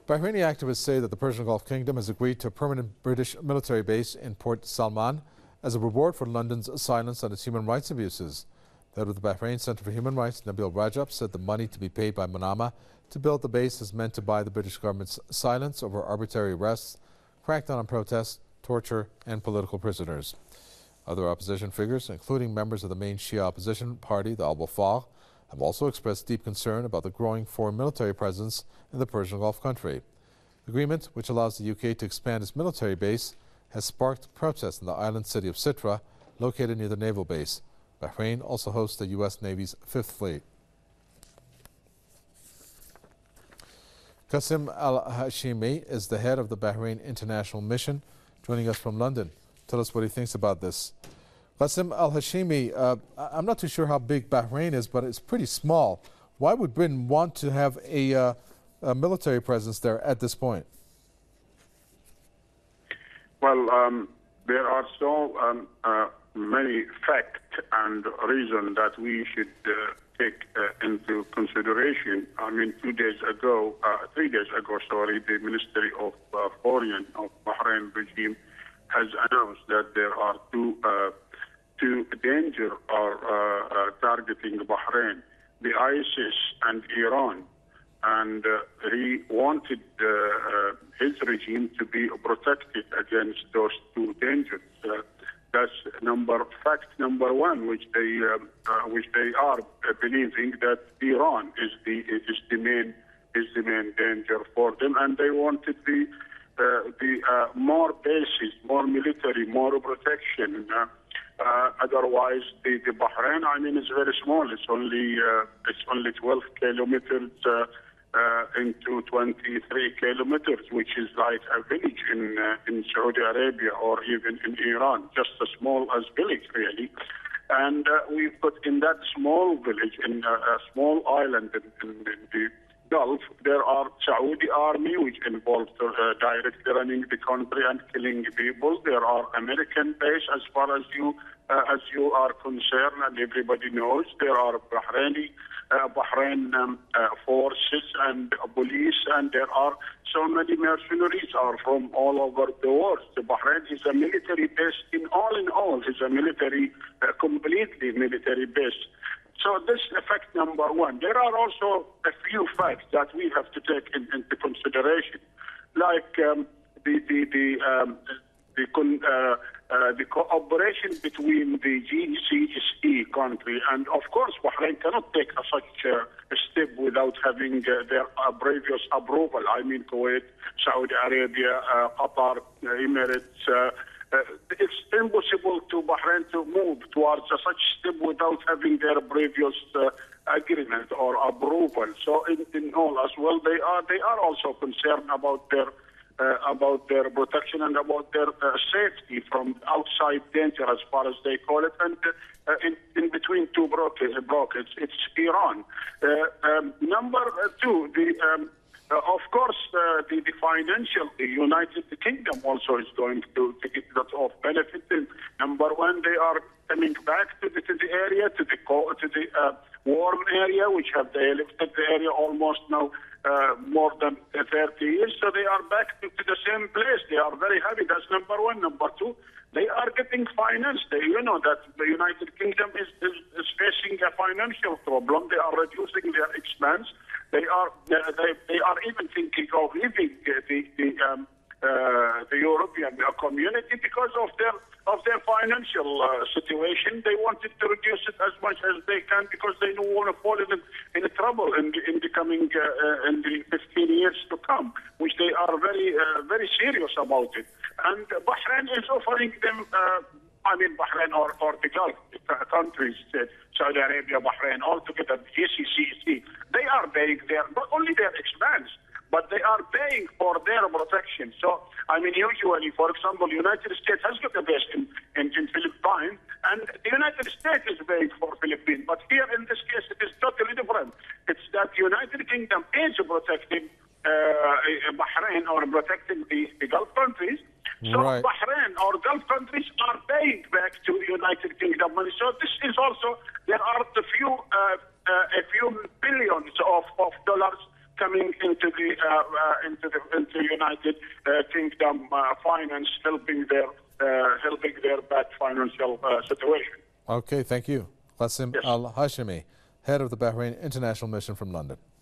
Bahraini activists say that the Persian Gulf Kingdom has agreed to a permanent British military base in Port Salman as a reward for London's silence on its human rights abuses. The head of the Bahrain Centre for Human Rights, Nabil Rajab, said the money to be paid by Manama to build the base is meant to buy the British government's silence over arbitrary arrests, crackdown on protests, torture and political prisoners. Other opposition figures, including members of the main Shia opposition party, the Al-Wafaq, have also expressed deep concern about the growing foreign military presence in the Persian Gulf country. The agreement, which allows the UK to expand its military base, has sparked protests in the island city of Sitra, located near the naval base. Bahrain also hosts the U.S. Navy's Fifth Fleet. Qasim Al-Hashimi is the head of the Bahrain International Mission, joining us from London. Tell us what he thinks about this. Qasim Al-Hashimi, I'm not too sure how big Bahrain is, but it's pretty small. Why would Britain want to have a military presence there at this point? Well, there are so many facts and reasons that we should take into consideration. I mean, 3 days ago, the Ministry of Foreign of Bahrain regime has announced that there are two dangers are targeting Bahrain, the ISIS and Iran. And he wanted his regime to be protected against those two dangers. That's fact number one, which they are believing that Iran is the main danger for them, and they wanted the more bases, more military, more protection. Otherwise, the Bahrain, I mean, is very small. It's only 12 kilometers into 23 kilometers, which is like a village in Saudi Arabia or even in Iran, just as small as village, really. And we've got in that small village, in a small island in the Gulf, there are Saudi army which involved directly running the country and killing people. There are American base as far as you are concerned, and everybody knows. There are Bahrain forces and police, and there are so many mercenaries are from all over the world. The Bahrain is a military base in all is a military, completely military base. So this is fact number one. There are also a few facts that we have to take into consideration, like the cooperation between the GCC country, and of course Bahrain cannot take such a step without having their previous approval. I mean, Kuwait, Saudi Arabia, Qatar, Emirates. It's impossible to Bahrain to move towards such step without having their previous agreement or approval. So in all as well, they are also concerned about their protection and about their safety from outside danger, as far as they call it. And in between two brackets, it's Iran. Number two, of course, the financial, the United Kingdom also is going to get a lot of benefit. Number one, they are coming back to the area, to the warm area, which they lifted the area almost now more than 30 years. So they are back to the same place. They are very happy. That's number one. Number two, they are getting finance. You know that the United Kingdom is facing a financial problem. They are reducing their expense. They are even thinking of leaving the European community because of their financial situation. They wanted to reduce it as much as they can because they don't want to fall in trouble in the coming in the 15 years to come, which they are very serious about it. And Bahrain is offering them. Bahrain or the Gulf countries, Saudi Arabia, Bahrain, all together, GCC, they are paying not only their expense, but they are paying for their protection. So, usually, for example, the United States has got a base in Philippines, and the United States is paying for Philippines. But here, in this case, it is totally different. It's that the United Kingdom is protecting Bahrain or protecting the Gulf countries. So right. Bahrain or Gulf countries are paying back to the United Kingdom money. So this is also, there are a few billions of dollars coming into the United Kingdom finance, helping their bad financial situation. Okay, thank you. Qasim Yes. Al-Hashimi, head of the Bahrain International Mission from London.